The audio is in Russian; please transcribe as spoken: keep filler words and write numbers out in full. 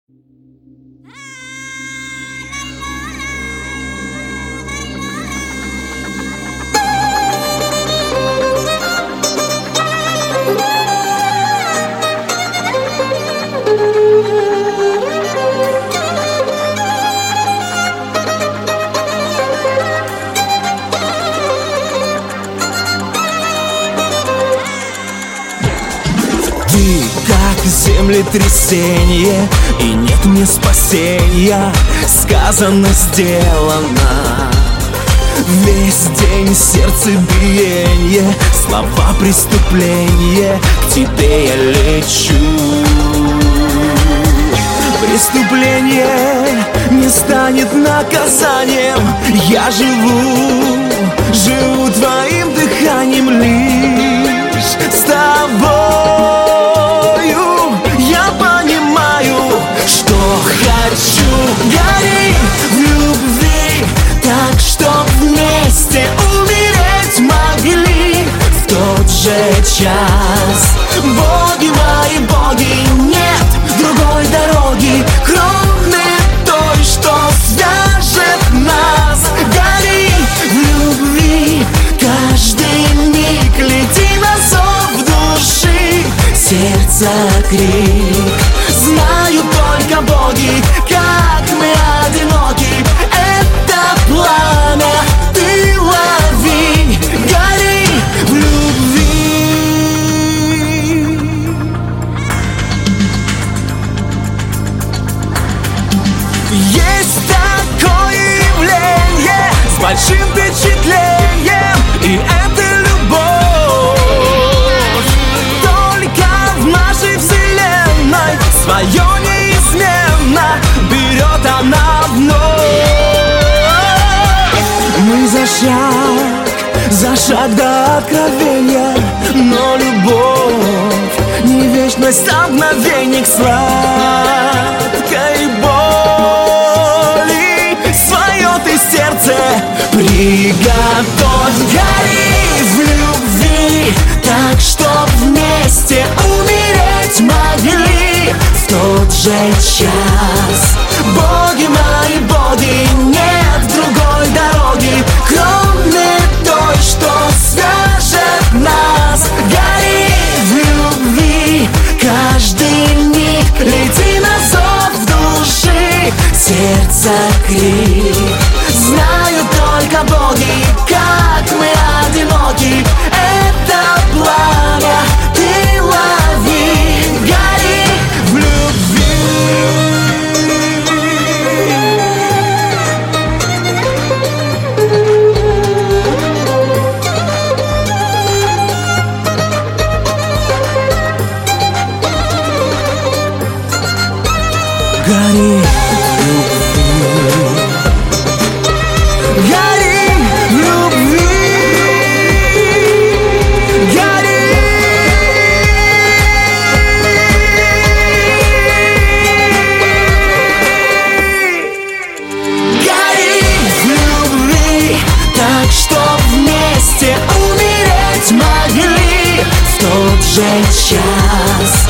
Ты как землетрясение, и нет мне спасения. Сказано, сделано. Весь день сердцебиение, слова преступления, к тебе я лечу. Преступление не станет наказанием. Я живу, живу твоим дыханием лишь с тобой. Гори в любви, так что вместе умереть могли в тот же час. Боги мои, боги, нет другой дороги, кроме той, что свяжет нас. Гори в любви, каждый миг лети на зов души, сердца крик. Знают только боги, как мы одиноки. Это пламя ты лови, гори в любви. Есть такое явление с большим впечатлением, и это любовь. Только в нашей вселенной свое неизменно берет она вновь. Мы за шаг, за шаг до откровения, но любовь не вечность, а мгновенье к сладкой боли. Свое ты сердце приготовь. Гори в любви, так что вместе умереть могли в тот же час. Боги мои, боги, нет другой дороги, кроме той, что свяжет нас. Гори в любви, каждый миг лети на зов души, сердца крик. Знают только боги, как мы одиноки. Это пламя ты лови, гори в любви. Гори в любви. Гори в любви. Гори. Гори в любви, так что вместе умереть могли в тот же час.